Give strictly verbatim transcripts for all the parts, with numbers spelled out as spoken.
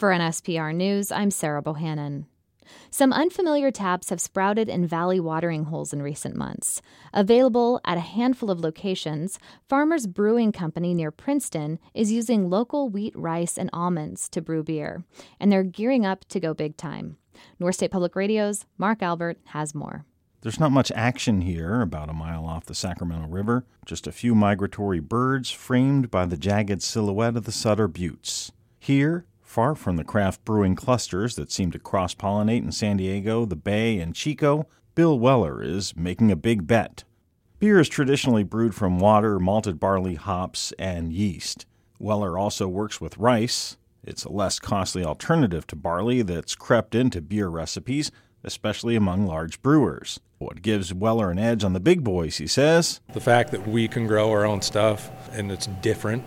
For N S P R News, I'm Sarah Bohannon. Some unfamiliar taps have sprouted in valley watering holes in recent months. Available at a handful of locations, Farmers Brewing Company near Princeton is using local wheat, rice, and almonds to brew beer, and they're gearing up to go big time. North State Public Radio's Mark Albert has more. There's not much action here, about a mile off the Sacramento River. Just a few migratory birds framed by the jagged silhouette of the Sutter Buttes. Here, far from the craft brewing clusters that seem to cross-pollinate in San Diego, the Bay, and Chico, Bill Weller is making a big bet. Beer is traditionally brewed from water, malted barley, hops, and yeast. Weller also works with rice. It's a less costly alternative to barley that's crept into beer recipes, especially among large brewers. What gives Weller an edge on the big boys, he says? The fact that we can grow our own stuff, and it's different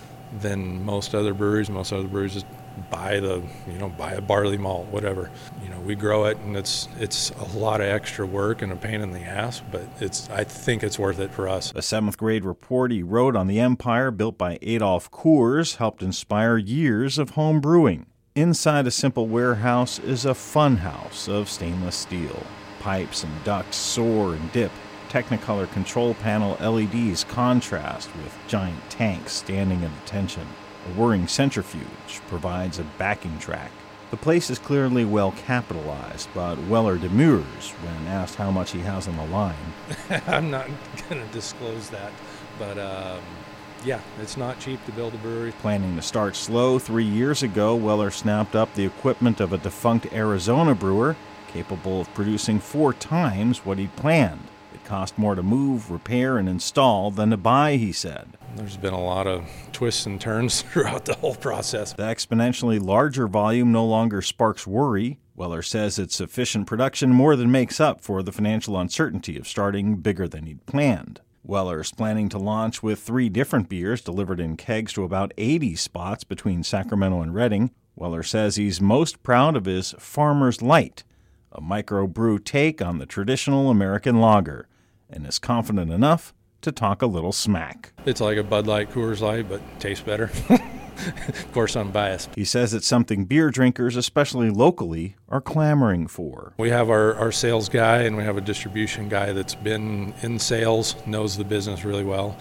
than most other breweries. Most other breweries just buy the, you know, buy a barley malt, whatever. You know, we grow it, and it's it's a lot of extra work and a pain in the ass, but it's I think it's worth it for us. A seventh grade report he wrote on the Empire, built by Adolf Coors, helped inspire years of home brewing. Inside a simple warehouse is a fun house of stainless steel. Pipes and ducts soar and dip. Technicolor control panel L E Ds contrast with giant tanks standing at attention. A whirring centrifuge provides a backing track. The place is clearly well capitalized, but Weller demurs when asked how much he has on the line. I'm not going to disclose that, but um, yeah, it's not cheap to build a brewery. Planning to start slow, three years ago, Weller snapped up the equipment of a defunct Arizona brewer, capable of producing four times what he'd planned. It cost more to move, repair, and install than to buy, he said. There's been a lot of twists and turns throughout the whole process. The exponentially larger volume no longer sparks worry. Weller says its sufficient production more than makes up for the financial uncertainty of starting bigger than he'd planned. Weller is planning to launch with three different beers delivered in kegs to about eighty spots between Sacramento and Redding. Weller says he's most proud of his Farmer's Light, a microbrew take on the traditional American lager, and is confident enough to talk a little smack. It's like a Bud Light, Coors Light, but tastes better. Of course, I'm biased. He says it's something beer drinkers, especially locally, are clamoring for. We have our, our sales guy, and we have a distribution guy that's been in sales, knows the business really well.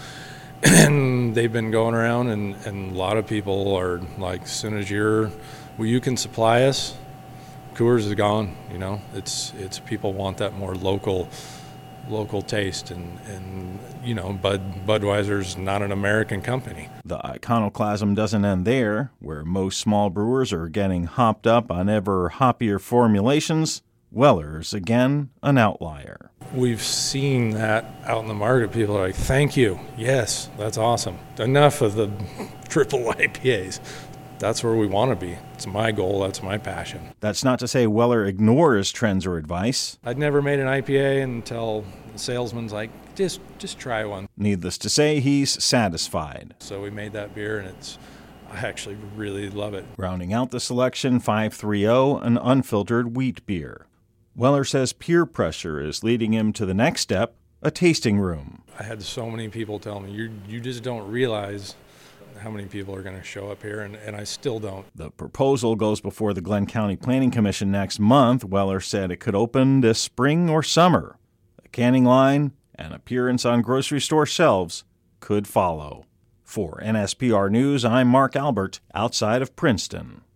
And they've been going around, and, and a lot of people are like, as soon as you're, well, you can supply us, Coors is gone. You know, it's it's people want that more local local taste, and, and you know, Bud Budweiser's not an American company. The iconoclasm doesn't end there. Where most small brewers are getting hopped up on ever hoppier formulations, Weller's again an outlier. We've seen that out in the market. People are like, thank you, yes, that's awesome. Enough of the triple I P As. That's where we want to be. It's my goal. That's my passion. That's not to say Weller ignores trends or advice. I'd never made an I P A until the salesman's like, just just try one. Needless to say, he's satisfied. So we made that beer, and it's I actually really love it. Rounding out the selection, five thirty, an unfiltered wheat beer. Weller says peer pressure is leading him to the next step, a tasting room. I had so many people tell me, you you just don't realize how many people are going to show up here, and, and I still don't. The proposal goes before the Glenn County Planning Commission next month. Weller said it could open this spring or summer. A canning line and appearance on grocery store shelves could follow. For N S P R News, I'm Mark Albert, outside of Princeton.